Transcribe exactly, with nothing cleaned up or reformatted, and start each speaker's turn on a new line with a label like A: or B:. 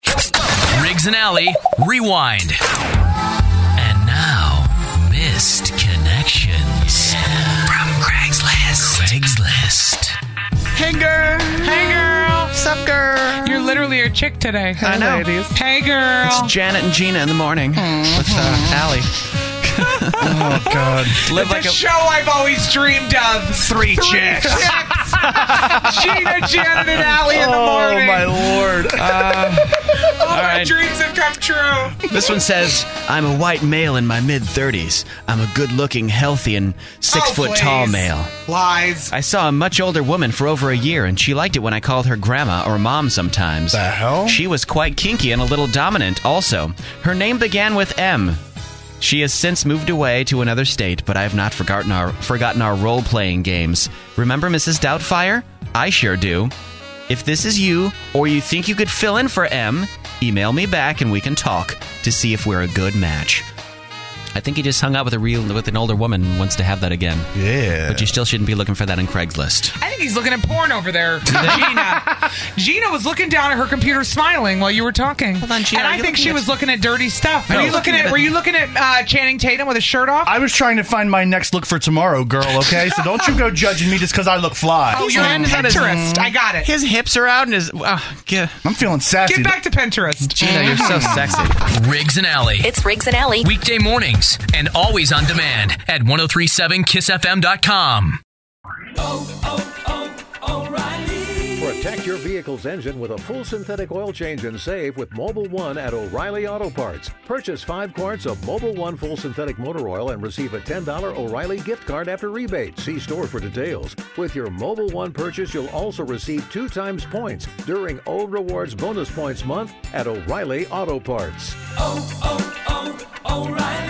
A: Riggs and Alley, rewind. And now, missed connections from Craigslist. Craigslist.
B: Hey, girl.
C: Hey, girl.
B: Sup, girl?
C: You're literally a chick today.
B: Hey, I know. Ladies.
C: Hey, girl.
B: It's Janet and Gina in the morning mm-hmm. with uh, Allie. Oh, God.
C: Live like a show I've always dreamed of.
B: Three, Three chicks.
C: chicks. Gina, Janet, and Allie in the morning.
B: Oh, my Lord. Uh,
C: all, all my
B: right.
C: dreams have come true.
B: This one says, I'm a white male in my mid-thirties. I'm a good-looking, healthy, and six-foot-tall
C: oh,
B: male.
C: Lies.
B: I saw a much older woman for over a year, and she liked it when I called her grandma or mom sometimes.
D: The hell?
B: She was quite kinky and a little dominant also. Her name began with M. She has since moved away to another state, but I have not forgotten our forgotten our role-playing games. Remember Missus Doubtfire? I sure do. If this is you, or you think you could fill in for M, email me back and we can talk to see if we're a good match. I think he just hung out with a real with an older woman and wants to have that again.
D: Yeah.
B: But you still shouldn't be looking for that on Craigslist.
C: I think he's looking at porn over there, Gina. Gina was looking down at her computer smiling while you were talking.
B: Hold on, Gina,
C: and I think she
B: at...
C: was looking at dirty stuff.
D: No,
C: Are you looking at,
D: at
C: were you looking at uh, Channing Tatum with his shirt off?
D: I was trying to find my next look for tomorrow, girl, okay? So don't you go judging me just because I look fly.
C: Oh, you're on Pinterest. I got it.
B: His hips are out and his... Uh, get,
D: I'm feeling sassy.
C: Get back to Pinterest.
B: Gina, you're so sexy.
A: Riggs and Alley.
E: It's Riggs and Alley.
A: Weekday mornings and always on demand at ten thirty-seven kiss f m dot com.
F: Oh, oh, oh, O'Reilly.
G: Protect your vehicle's engine with a full synthetic oil change and save with Mobil One at O'Reilly Auto Parts. Purchase five quarts of Mobil One full synthetic motor oil and receive a ten dollars O'Reilly gift card after rebate. See store for details. With your Mobil One purchase, you'll also receive two times points during Old Rewards Bonus Points Month at O'Reilly Auto Parts.
F: Oh, oh, oh, O'Reilly.